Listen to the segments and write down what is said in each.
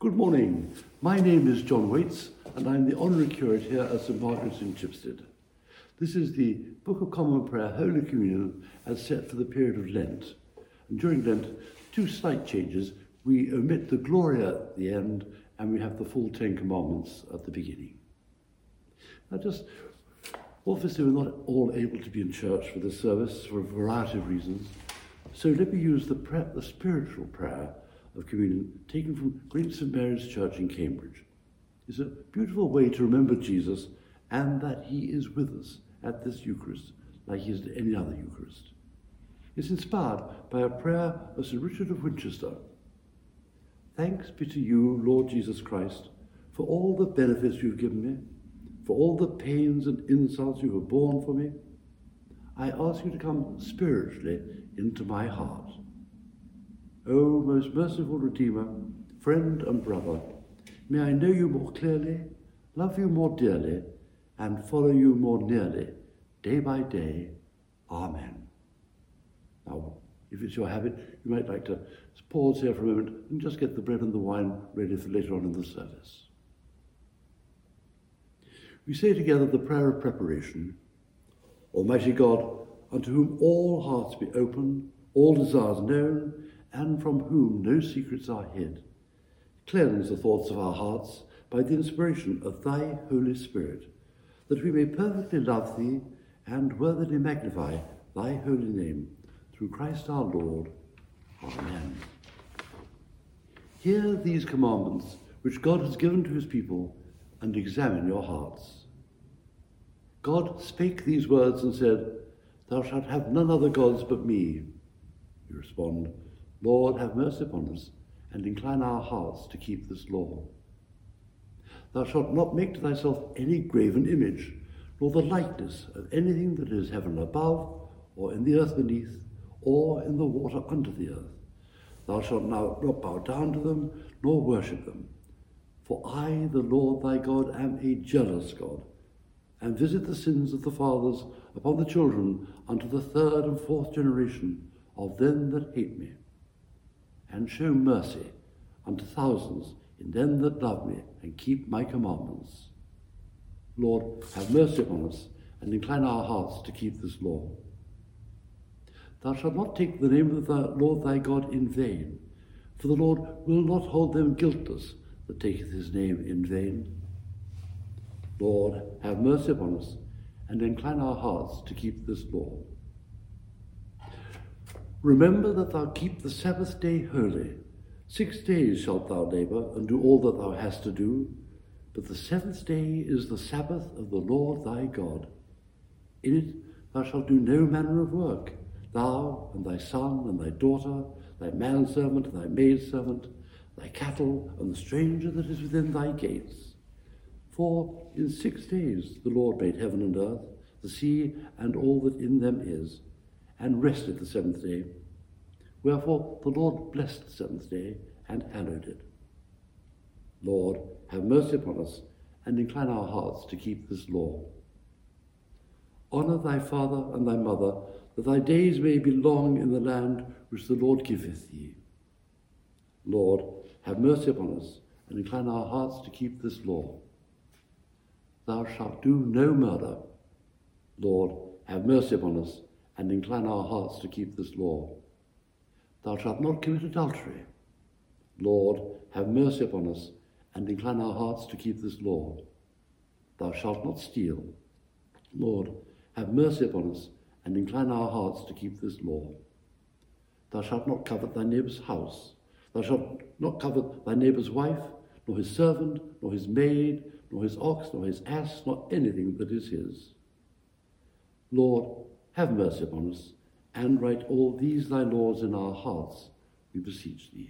Good morning. My name is John Waits, and I'm the Honorary Curate here at St Margaret's in Chipstead. This is the Book of Common Prayer Holy Communion as set for the period of Lent. And during Lent, two slight changes. We omit the Gloria at the end, and we have the full Ten Commandments at the beginning. Now obviously we're not all able to be in church for this service for a variety of reasons. So let me use the spiritual prayer of communion taken from Great St Mary's Church in Cambridge. It's a beautiful way to remember Jesus and that he is with us at this Eucharist like he is at any other Eucharist. It's inspired by a prayer of St Richard of Winchester. Thanks be to you, Lord Jesus Christ, for all the benefits you've given me, for all the pains and insults you have borne for me. I ask you to come spiritually into my heart. O most merciful Redeemer, friend and brother, may I know you more clearly, love you more dearly, and follow you more nearly, day by day. Amen. Now, if it's your habit, you might like to pause here for a moment and just get the bread and the wine ready for later on in the service. We say together the prayer of preparation. Almighty God, unto whom all hearts be open, all desires known, and from whom no secrets are hid, cleanse the thoughts of our hearts by the inspiration of thy Holy Spirit, that we may perfectly love thee and worthily magnify thy holy name, through Christ our Lord. Amen. Hear these commandments which God has given to his people, and examine your hearts. God spake these words and said, Thou shalt have none other gods but me. You respond, Lord, have mercy upon us, and incline our hearts to keep this law. Thou shalt not make to thyself any graven image, nor the likeness of anything that is heaven above, or in the earth beneath, or in the water under the earth. Thou shalt not bow down to them, nor worship them. For I, the Lord thy God, am a jealous God, and visit the sins of the fathers upon the children unto the third and fourth generation of them that hate me, and show mercy unto thousands in them that love me and keep my commandments. Lord, have mercy upon us, and incline our hearts to keep this law. Thou shalt not take the name of the Lord thy God in vain, for the Lord will not hold them guiltless that taketh his name in vain. Lord, have mercy upon us, and incline our hearts to keep this law. Remember that thou keep the Sabbath day holy. 6 days shalt thou labour, and do all that thou hast to do, but the seventh day is the Sabbath of the Lord thy God. In it thou shalt do no manner of work, thou and thy son and thy daughter, thy manservant and thy maidservant, thy cattle and the stranger that is within thy gates. For in 6 days the Lord made heaven and earth, the sea and all that in them is, and rested the seventh day. Wherefore the Lord blessed the seventh day and hallowed it. Lord, have mercy upon us, and incline our hearts to keep this law. Honour thy father and thy mother, that thy days may be long in the land which the Lord giveth thee. Lord, have mercy upon us, and incline our hearts to keep this law. Thou shalt do no murder. Lord, have mercy upon us, and incline our hearts to keep this law. Thou shalt not commit adultery. Lord, have mercy upon us, and incline our hearts to keep this law. Thou shalt not steal. Lord, have mercy upon us, and incline our hearts to keep this law. Thou shalt not covet thy neighbour's house. Thou shalt not covet thy neighbour's wife, nor his servant, nor his maid, nor his ox, nor his ass, nor anything that is his. Lord, have mercy upon us, and write all these thy laws in our hearts, we beseech thee.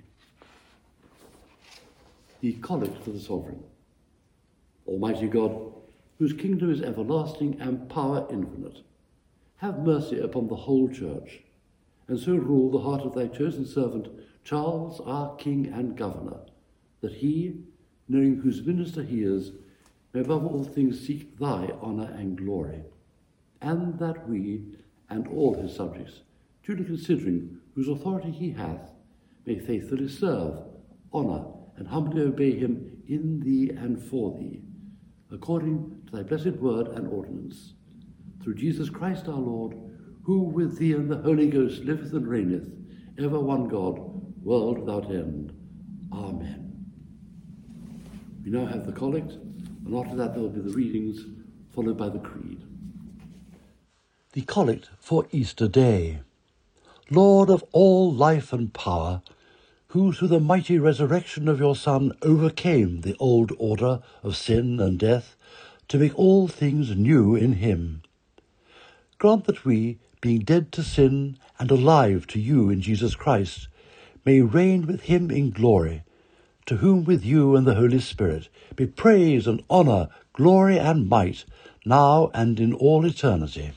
The Collect for the Sovereign. Almighty God, whose kingdom is everlasting and power infinite, have mercy upon the whole church, and so rule the heart of thy chosen servant, Charles, our King and Governor, that he, knowing whose minister he is, may above all things seek thy honour and glory, and that we, and all his subjects, duly considering whose authority he hath, may faithfully serve, honour, and humbly obey him in thee and for thee, according to thy blessed word and ordinance, through Jesus Christ our Lord, who with thee and the Holy Ghost liveth and reigneth, ever one God, world without end. Amen. We now have the collect, and after that there will be the readings, followed by the creed. The collect for Easter Day. Lord of all life and power, who through the mighty resurrection of your Son overcame the old order of sin and death, to make all things new in him, grant that we, being dead to sin and alive to you in Jesus Christ, may reign with him in glory, to whom with you and the Holy Spirit be praise and honour, glory and might, now and in all eternity.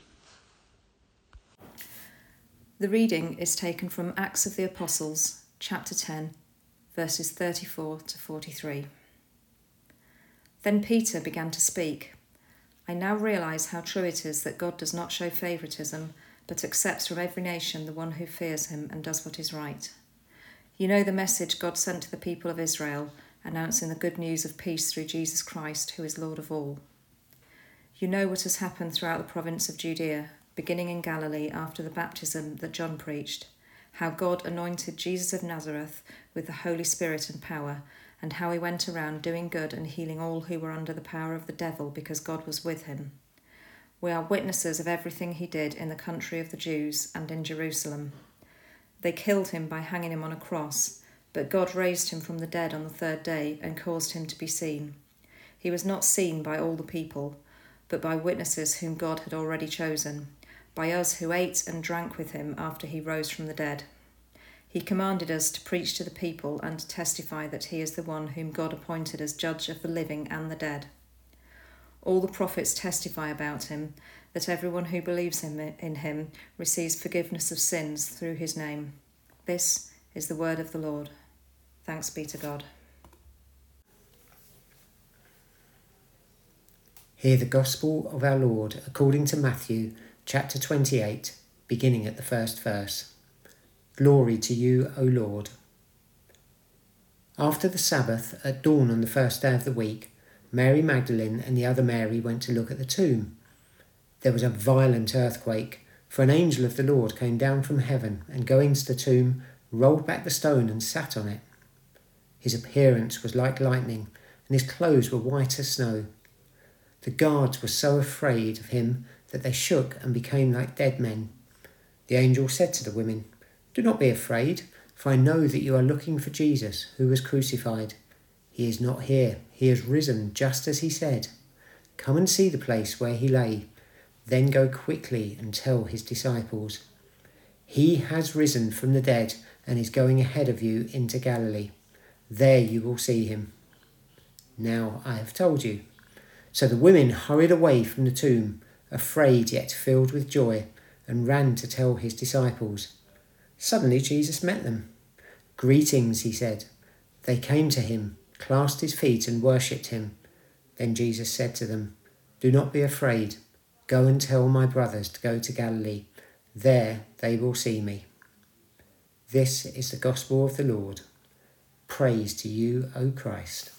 The reading is taken from Acts of the Apostles, chapter 10, verses 34 to 43. Then Peter began to speak. I now realise how true it is that God does not show favouritism, but accepts from every nation the one who fears him and does what is right. You know the message God sent to the people of Israel, announcing the good news of peace through Jesus Christ, who is Lord of all. You know what has happened throughout the province of Judea, beginning in Galilee after the baptism that John preached, how God anointed Jesus of Nazareth with the Holy Spirit and power, and how he went around doing good and healing all who were under the power of the devil, because God was with him. We are witnesses of everything he did in the country of the Jews and in Jerusalem. They killed him by hanging him on a cross, but God raised him from the dead on the third day and caused him to be seen. He was not seen by all the people, but by witnesses whom God had already chosen, by us who ate and drank with him after he rose from the dead. He commanded us to preach to the people and to testify that he is the one whom God appointed as judge of the living and the dead. All the prophets testify about him, that everyone who believes in him receives forgiveness of sins through his name. This is the word of the Lord. Thanks be to God. Hear the Gospel of our Lord according to Matthew, chapter 28, beginning at the first verse. Glory to you, O Lord. After the Sabbath, at dawn on the first day of the week, Mary Magdalene and the other Mary went to look at the tomb. There was a violent earthquake, for an angel of the Lord came down from heaven and, going to the tomb, rolled back the stone and sat on it. His appearance was like lightning, and his clothes were white as snow. The guards were so afraid of him that they shook and became like dead men. The angel said to the women, Do not be afraid, for I know that you are looking for Jesus, who was crucified. He is not here. He has risen, just as he said. Come and see the place where he lay. Then go quickly and tell his disciples. He has risen from the dead and is going ahead of you into Galilee. There you will see him. Now I have told you. So the women hurried away from the tomb, afraid yet filled with joy, and ran to tell his disciples. Suddenly Jesus met them. Greetings, he said. They came to him, clasped his feet and worshipped him. Then Jesus said to them, Do not be afraid. Go and tell my brothers to go to Galilee. There they will see me. This is the gospel of the Lord. Praise to you, O Christ.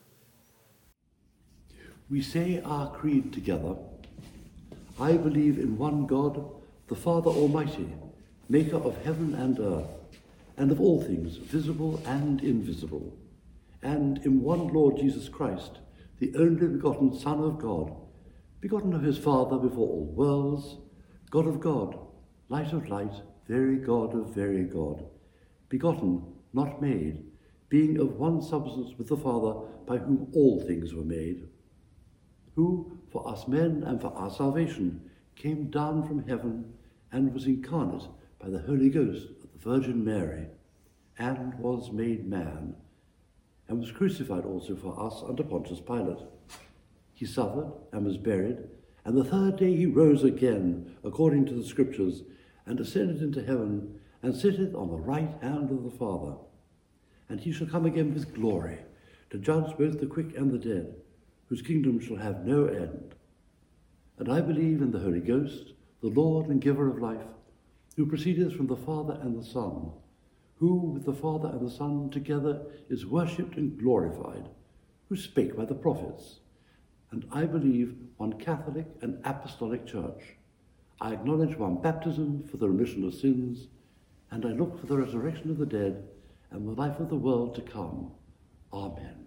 We say our creed together. I believe in one God, the Father Almighty, maker of heaven and earth, and of all things visible and invisible, and in one Lord Jesus Christ, the only begotten Son of God, begotten of his Father before all worlds, God of God, light of light, very God of very God, begotten, not made, being of one substance with the Father, by whom all things were made, who, for us men and for our salvation, came down from heaven and was incarnate by the Holy Ghost of the Virgin Mary, and was made man, and was crucified also for us under Pontius Pilate. He suffered and was buried, and the third day he rose again, according to the Scriptures, and ascended into heaven, and sitteth on the right hand of the Father. And he shall come again with glory, to judge both the quick and the dead, whose kingdom shall have no end. And I believe in the Holy Ghost, the Lord and giver of life, who proceedeth from the Father and the Son, who with the Father and the Son together is worshipped and glorified, who spake by the prophets. And I believe one Catholic and Apostolic Church. I acknowledge one baptism for the remission of sins, and I look for the resurrection of the dead and the life of the world to come. Amen.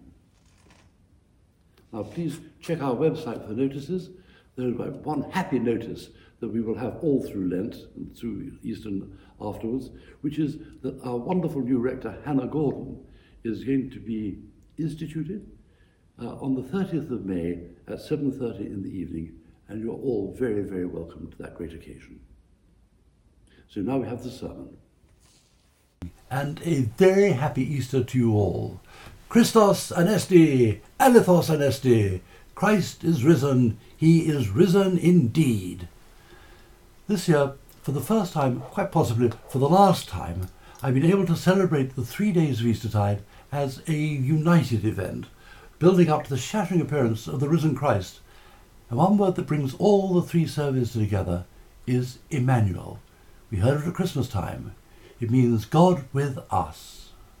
Now please check our website for notices. There is one happy notice that we will have all through Lent and through Easter afterwards, which is that our wonderful new rector, Hannah Gordon, is going to be instituted on the 30th of May at 7:30 in the evening, and you're all very, very welcome to that great occasion. So now we have the sermon. And a very happy Easter to you all. Christos Anesti, Alethos Anesti. Christ is risen, he is risen indeed. This year, for the first time, quite possibly for the last time, I've been able to celebrate the 3 days of Eastertide as a united event, building up to the shattering appearance of the risen Christ. And one word that brings all the three services together is Emmanuel. We heard it at Christmas time. It means God with us.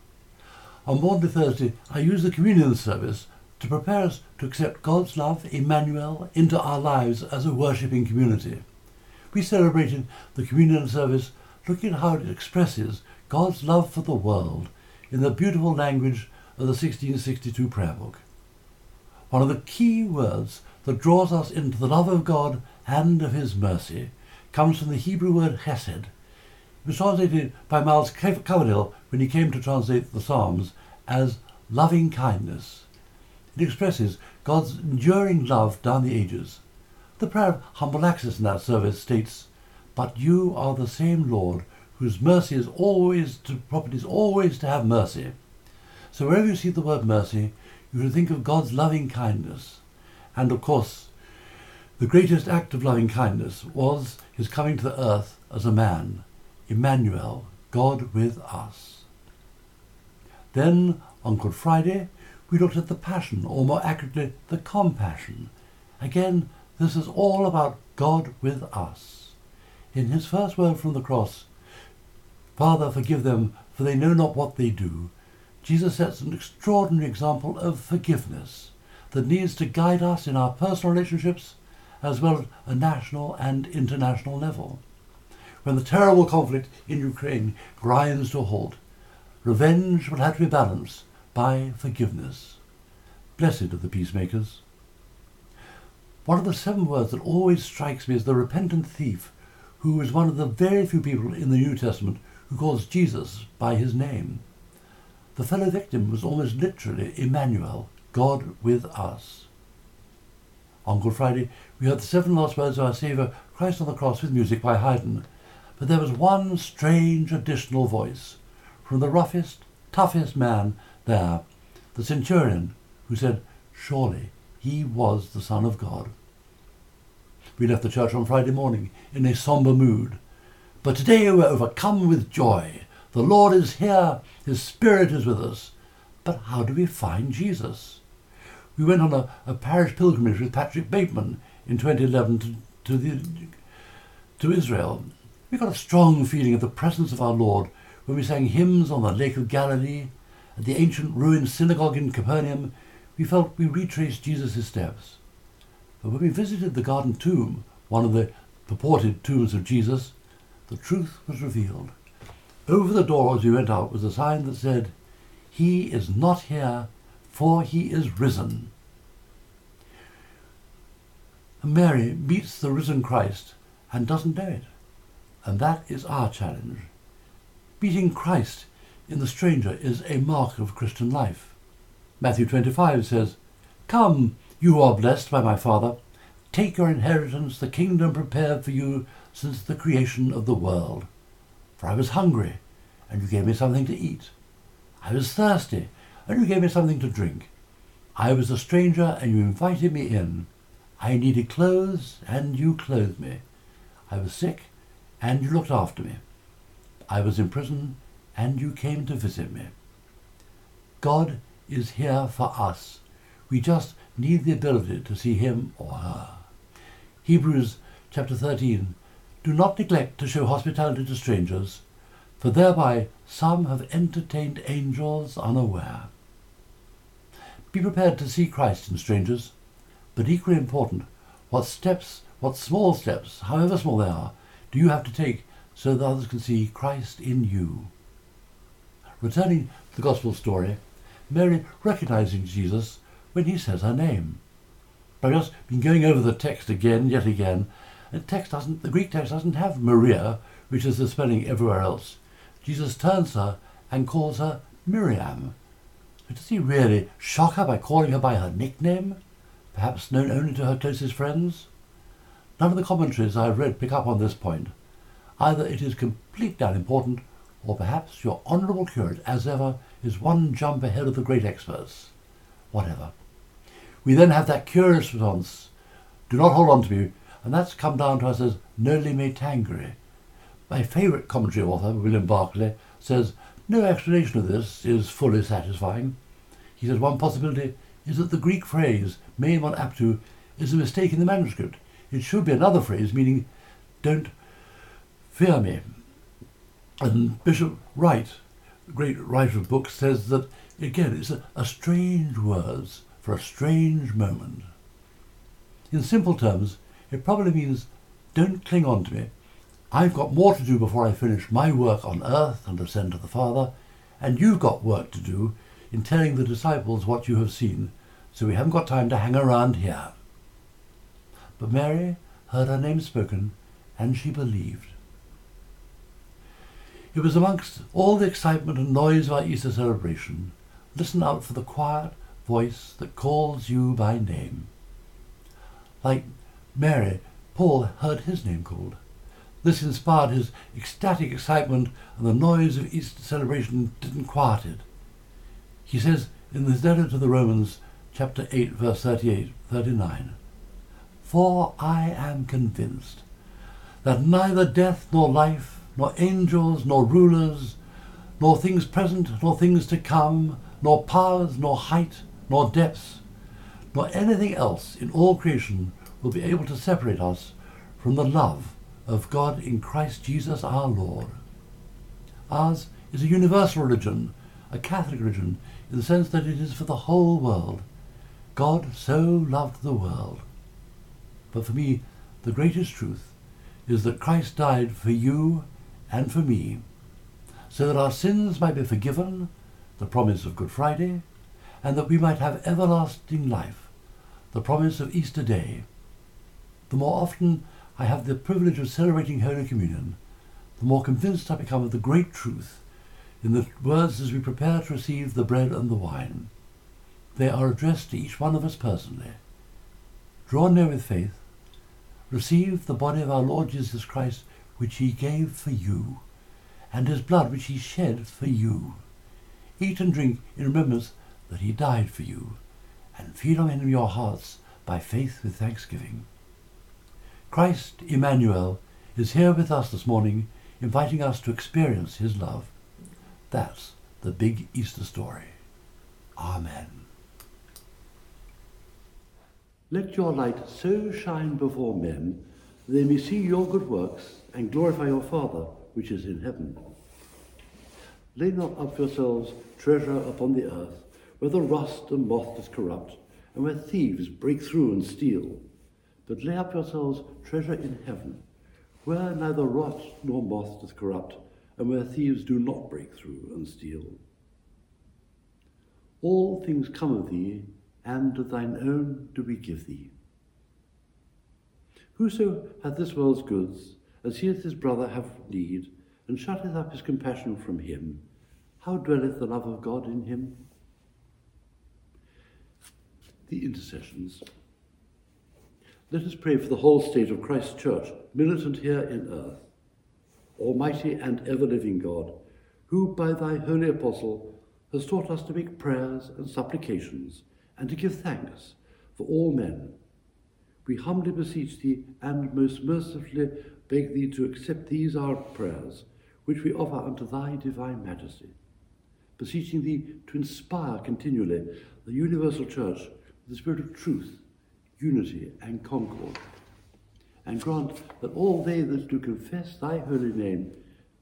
On Maundy Thursday, I used the communion service to prepare us to accept God's love, Emmanuel, into our lives as a worshipping community. We celebrated the communion service looking at how it expresses God's love for the world in the beautiful language of the 1662 prayer book. One of the key words that draws us into the love of God and of his mercy comes from the Hebrew word chesed. It was translated by Miles Coverdale when he came to translate the Psalms as loving kindness. It expresses God's enduring love down the ages. The prayer of humble access in that service states, "But you are the same Lord, whose mercy is always to have mercy." So wherever you see the word mercy, you should think of God's loving kindness. And of course, the greatest act of loving kindness was his coming to the earth as a man, Emmanuel, God with us. Then, on Good Friday, we looked at the Passion, or more accurately, the Compassion. Again, this is all about God with us. In his first word from the cross, "Father, forgive them, for they know not what they do," Jesus sets an extraordinary example of forgiveness that needs to guide us in our personal relationships as well as a national and international level. When the terrible conflict in Ukraine grinds to a halt, revenge will have to be balanced by forgiveness. Blessed are the peacemakers. One of the 7 words that always strikes me is the repentant thief, who is one of the very few people in the New Testament who calls Jesus by his name. The fellow victim was almost literally Emmanuel, God with us. On Good Friday, we heard the 7 last words of our Saviour, Christ on the cross, with music by Haydn. But there was one strange additional voice from the roughest, toughest man there, the centurion, who said, "Surely he was the Son of God." We left the church on Friday morning in a sombre mood. But today we're overcome with joy. The Lord is here. His Spirit is with us. But how do we find Jesus? We went on a parish pilgrimage with Patrick Bateman in 2011 to Israel. We got a strong feeling of the presence of our Lord when we sang hymns on the Lake of Galilee. At the ancient ruined synagogue in Capernaum, we felt we retraced Jesus' steps. But when we visited the Garden Tomb, one of the purported tombs of Jesus, the truth was revealed. Over the door as we went out was a sign that said, "He is not here, for he is risen." And Mary meets the risen Christ and doesn't know it. And that is our challenge. Meeting Christ in the stranger is a mark of Christian life. Matthew 25 says, "Come, you who are blessed by my Father, take your inheritance, the kingdom prepared for you since the creation of the world. For I was hungry, and you gave me something to eat. I was thirsty, and you gave me something to drink. I was a stranger, and you invited me in. I needed clothes, and you clothed me. I was sick, and you looked after me. I was in prison, and you came to visit me." God is here for us. We just need the ability to see him or her. Hebrews chapter 13. Do not neglect to show hospitality to strangers. for thereby some have entertained angels unaware. Be prepared to see Christ in strangers, but equally important, what small steps, however small they are, do you have to take so that others can see Christ in you? Returning to the Gospel story, Mary recognizing Jesus when he says her name. I've just been going over the text yet again. The Greek text doesn't have Maria, which is the spelling everywhere else. Jesus turns to her and calls her Miriam. So does he really shock her by calling her by her nickname, perhaps known only to her closest friends? None of the commentaries I've read pick up on this point. Either it is completely unimportant, or perhaps your honourable curate, as ever, is one jump ahead of the great experts. Whatever. We then have that curious response, do not hold on to me, and that's come down to us as noli me tangere. My favourite commentary author, William Barclay, says no explanation of this is fully satisfying. He says one possibility is that the Greek phrase me mon aptu is a mistake in the manuscript. It should be another phrase meaning don't fear me. And Bishop Wright, the great writer of books, says that again it's a strange words for a strange moment. In simple terms, it probably means don't cling on to me. I've got more to do before I finish my work on earth and ascend to the Father, and you've got work to do in telling the disciples what you have seen, so we haven't got time to hang around here. But Mary heard her name spoken, and she believed. It was amongst all the excitement and noise of our Easter celebration. Listen out for the quiet voice that calls you by name. Like Mary, Paul heard his name called. This inspired his ecstatic excitement, and the noise of Easter celebration didn't quiet it. He says in his letter to the Romans, chapter 8, verse 38-39, "For I am convinced that neither death nor life, nor angels, nor rulers, nor things present, nor things to come, nor powers, nor height, nor depths, nor anything else in all creation will be able to separate us from the love of God in Christ Jesus our Lord." Ours is a universal religion, a Catholic religion, in the sense that it is for the whole world. God so loved the world. But for me, the greatest truth is that Christ died for you and for me, so that our sins might be forgiven, the promise of Good Friday, and that we might have everlasting life, the promise of Easter Day. The more often I have the privilege of celebrating Holy Communion, the more convinced I become of the great truth in the words as we prepare to receive the bread and the wine. They are addressed to each one of us personally. Draw near with faith, receive the body of our Lord Jesus Christ, which he gave for you, and his blood which he shed for you. Eat and drink in remembrance that he died for you, and feed on him in your hearts by faith with thanksgiving. Christ, Emmanuel, is here with us this morning, inviting us to experience his love. That's the big Easter story. Amen. Let your light so shine before men, that they may see your good works and glorify your Father which is in heaven. Lay not up for yourselves treasure upon the earth, where the rust and moth does corrupt, and where thieves break through and steal. But lay up yourselves treasure in heaven, where neither rot nor moth doth corrupt, and where thieves do not break through and steal. All things come of thee, and to thine own do we give thee. Whoso hath this world's goods, and seeth his brother have need, and shutteth up his compassion from him, how dwelleth the love of God in him? The intercessions. Let us pray for the whole state of Christ's Church, militant here in earth. Almighty and ever-living God, who by thy holy apostle has taught us to make prayers and supplications, and to give thanks for all men, we humbly beseech thee and most mercifully beg thee to accept these our prayers, which we offer unto thy divine majesty, beseeching thee to inspire continually the universal church with the spirit of truth, unity, and concord, and grant that all they that do confess thy holy name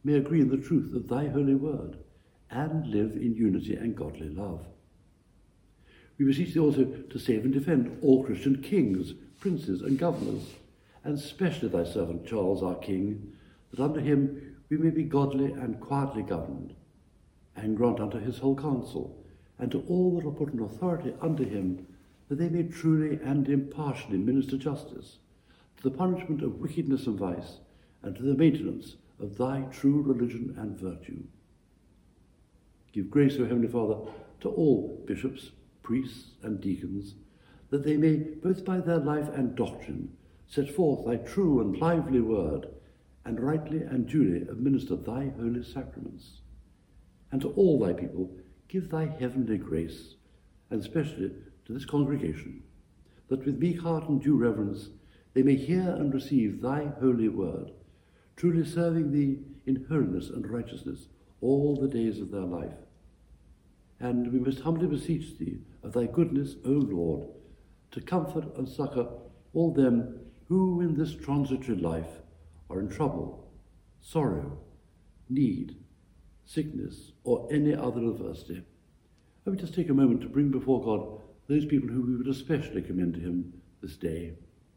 may agree in the truth of thy holy word, and live in unity and godly love. We beseech thee also to save and defend all Christian kings, princes, and governors, and especially thy servant Charles, our King, that under him we may be godly and quietly governed, and grant unto his whole council, and to all that are put in authority under him, that they may truly and impartially minister justice, to the punishment of wickedness and vice, and to the maintenance of thy true religion and virtue. Give grace, O Heavenly Father, to all bishops, priests, and deacons, that they may, both by their life and doctrine, set forth thy true and lively word, and rightly and duly administer thy holy sacraments. And to all thy people give thy heavenly grace, and especially to this congregation, that with meek heart and due reverence they may hear and receive thy holy word, truly serving thee in holiness and righteousness all the days of their life. And we most humbly beseech thee of thy goodness, O Lord, to comfort and succour all them who in this transitory life are in trouble, sorrow, need, sickness, or any other adversity. Let me just take a moment to bring before God those people who we would especially commend to him this day.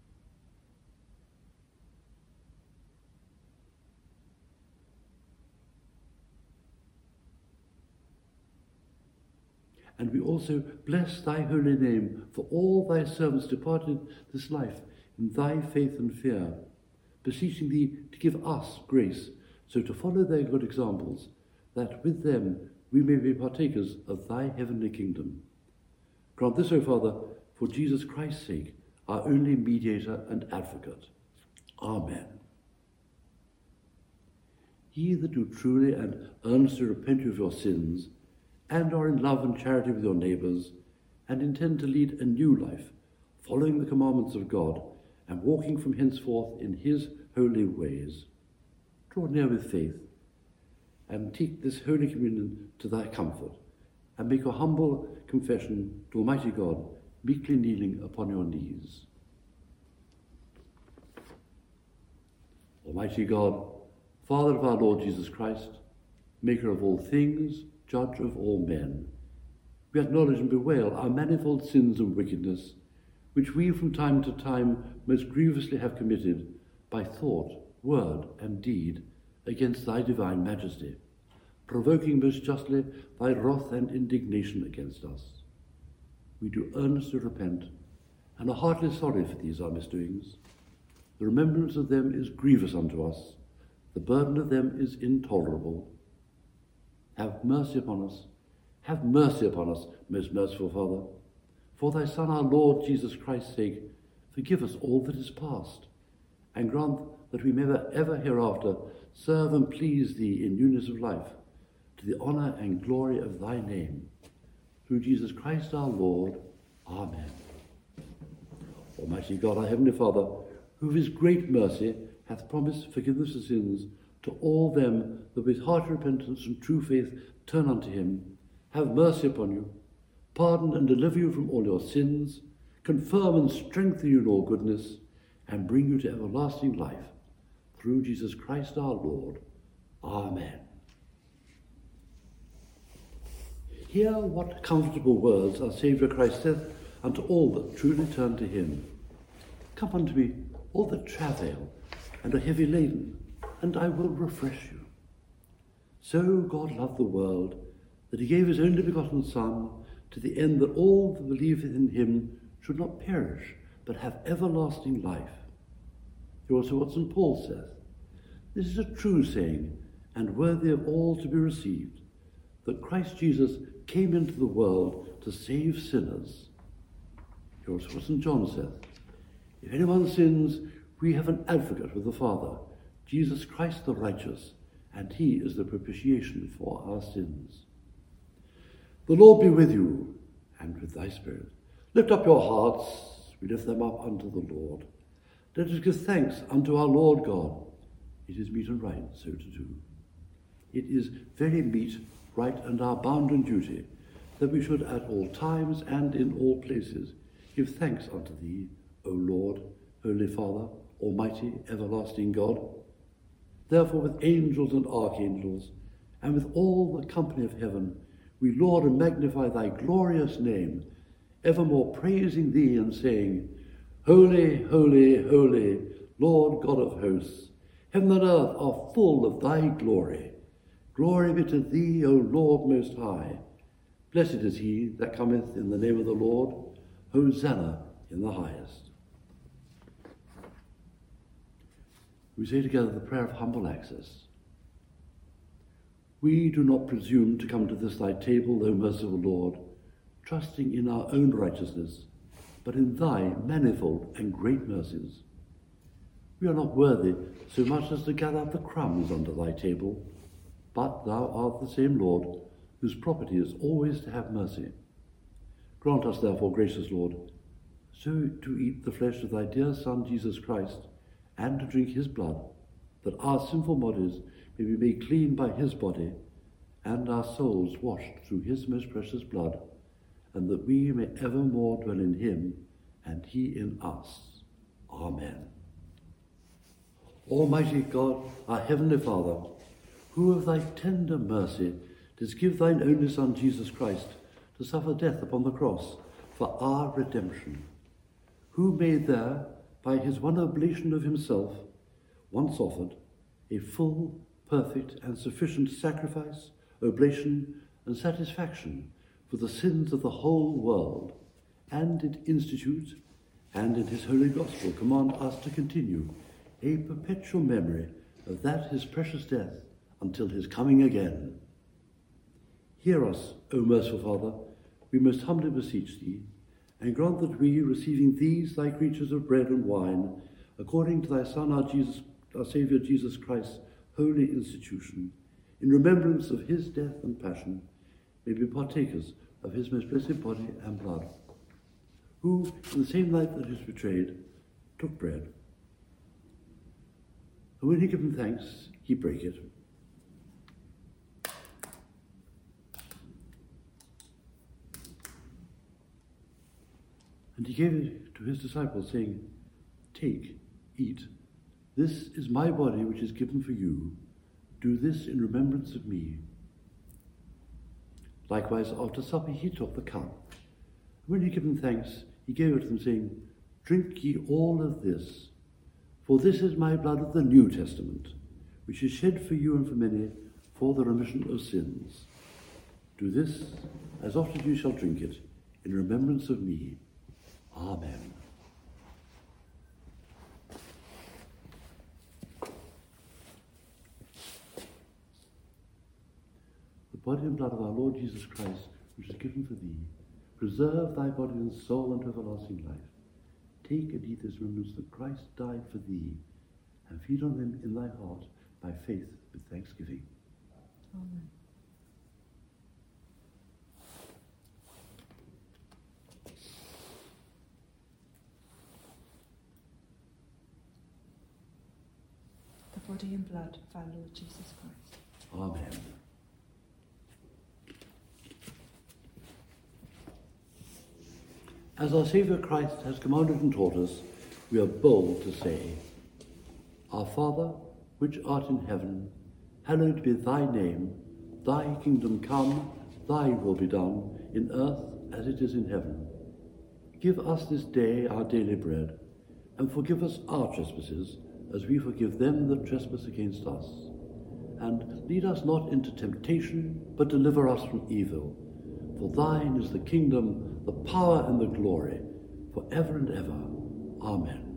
And we also bless thy holy name for all thy servants departed this life in thy faith and fear, beseeching thee to give us grace so to follow their good examples, that with them we may be partakers of thy heavenly kingdom. Grant this, O Father, for Jesus Christ's sake, our only mediator and advocate. Amen. Ye that do truly and earnestly repent of your sins, and are in love and charity with your neighbours, and intend to lead a new life, following the commandments of God, and walking from henceforth in his holy ways, draw near with faith, and take this holy communion to thy comfort, and make a humble confession to Almighty God, meekly kneeling upon your knees. Almighty God, Father of our Lord Jesus Christ, maker of all things, judge of all men, we acknowledge and bewail our manifold sins and wickedness, which we from time to time most grievously have committed by thought, word, and deed against thy divine majesty, provoking most justly thy wrath and indignation against us. We do earnestly repent, and are heartily sorry for these our misdoings. The remembrance of them is grievous unto us, the burden of them is intolerable. Have mercy upon us, have mercy upon us, most merciful Father. For thy Son, our Lord Jesus Christ's sake, forgive us all that is past, and grant that we may ever hereafter serve and please thee in newness of life, to the honour and glory of thy name. Through Jesus Christ our Lord. Amen. Almighty God, our heavenly Father, who of his great mercy hath promised forgiveness of sins to all them that with hearty repentance and true faith turn unto him, have mercy upon you, pardon and deliver you from all your sins, confirm and strengthen you in all goodness, and bring you to everlasting life. Through Jesus Christ our Lord. Amen. Hear what comfortable words our Saviour Christ saith unto all that truly turn to him. Come unto me, all that travail and are heavy laden, and I will refresh you. So God loved the world, that he gave his only begotten Son, to the end that all that believe in him should not perish, but have everlasting life. Hear also what St. Paul saith. This is a true saying, and worthy of all to be received, that Christ Jesus came into the world to save sinners. Hear also what St. John saith. If anyone sins, we have an advocate with the Father, Jesus Christ the righteous, and he is the propitiation for our sins. The Lord be with you, and with thy spirit. Lift up your hearts, we lift them up unto the Lord. Let us give thanks unto our Lord God. It is meet and right so to do. It is very meet, right, and our bounden duty, that we should at all times and in all places give thanks unto thee, O Lord, Holy Father, Almighty, everlasting God. Therefore with angels and archangels, and with all the company of heaven, we laud and magnify thy glorious name, evermore praising thee and saying, Holy, holy, holy, Lord God of hosts, heaven and earth are full of thy glory. Glory be to thee, O Lord most high. Blessed is he that cometh in the name of the Lord. Hosanna in the highest. We say together the prayer of humble access. We do not presume to come to this thy table, O merciful Lord, trusting in our own righteousness, but in thy manifold and great mercies. We are not worthy so much as to gather up the crumbs under thy table, but thou art the same Lord, whose property is always to have mercy. Grant us therefore, gracious Lord, so to eat the flesh of thy dear Son, Jesus Christ, and to drink his blood, that our sinful bodies may be made clean by his body, and our souls washed through his most precious blood, and that we may evermore dwell in him, and he in us. Amen. Almighty God, our heavenly Father, who of thy tender mercy didst give thine only Son, Jesus Christ, to suffer death upon the cross for our redemption, who made there, by his one oblation of himself, once offered, a full, perfect, and sufficient sacrifice, oblation, and satisfaction for the sins of the whole world, and did institute, and in his holy gospel command us to continue a perpetual memory of that his precious death until his coming again. Hear us, O merciful Father, we most humbly beseech thee, and grant that we, receiving these thy creatures of bread and wine, according to thy Son, our Saviour Jesus Christ's holy institution, in remembrance of his death and passion, may be partakers of his most blessed body and blood, who, in the same night that he was betrayed, took bread. And when he had given thanks, he brake it. And he gave it to his disciples, saying, Take, eat. This is my body which is given for you. Do this in remembrance of me. Likewise, after supper, he took the cup. When he had given thanks, he gave it to them, saying, Drink ye all of this, for this is my blood of the New Testament, which is shed for you and for many for the remission of sins. Do this, as often as you shall drink it, in remembrance of me. Amen. The body and blood of our Lord Jesus Christ, which is given for thee, preserve thy body and soul unto everlasting life. Take and eat this remembrance that Christ died for thee, and feed on them in thy heart by faith with thanksgiving. Amen. The body and blood of our Lord Jesus Christ. Amen. As our Saviour Christ has commanded and taught us, we are bold to say, Our Father, which art in heaven, hallowed be thy name. Thy kingdom come, thy will be done, in earth as it is in heaven. Give us this day our daily bread, and forgive us our trespasses, as we forgive them that trespass against us. And lead us not into temptation, but deliver us from evil. For thine is the kingdom, the power, and the glory, for ever and ever. Amen.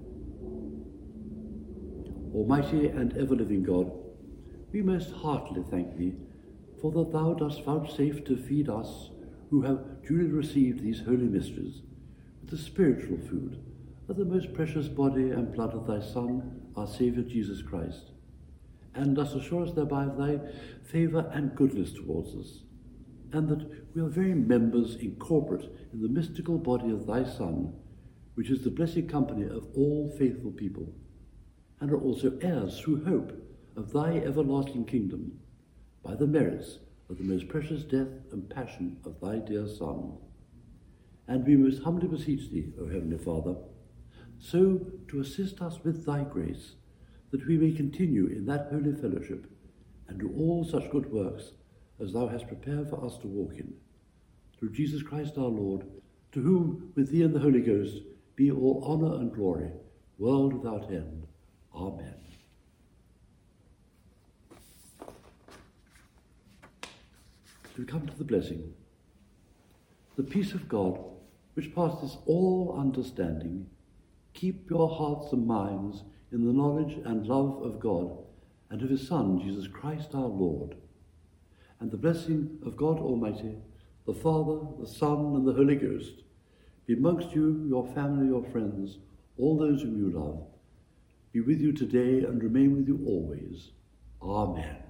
Almighty and ever-living God, we most heartily thank thee, for that thou dost vouchsafe to feed us, who have duly received these holy mysteries, with the spiritual food of the most precious body and blood of thy Son, our Saviour Jesus Christ, and dost assure us thereby of thy favour and goodness towards us, and that we are very members incorporate in the mystical body of thy Son, which is the blessed company of all faithful people, and are also heirs through hope of thy everlasting kingdom, by the merits of the most precious death and passion of thy dear Son. And we most humbly beseech thee, O Heavenly Father, so to assist us with thy grace, that we may continue in that holy fellowship and do all such good works as thou hast prepared for us to walk in. Through Jesus Christ our Lord, to whom, with thee and the Holy Ghost, be all honour and glory, world without end. Amen. We come to the blessing. The peace of God, which passes all understanding, keep your hearts and minds in the knowledge and love of God and of his Son, Jesus Christ our Lord. And the blessing of God Almighty, the Father, the Son, and the Holy Ghost, be amongst you, your family, your friends, all those whom you love, be with you today and remain with you always. Amen.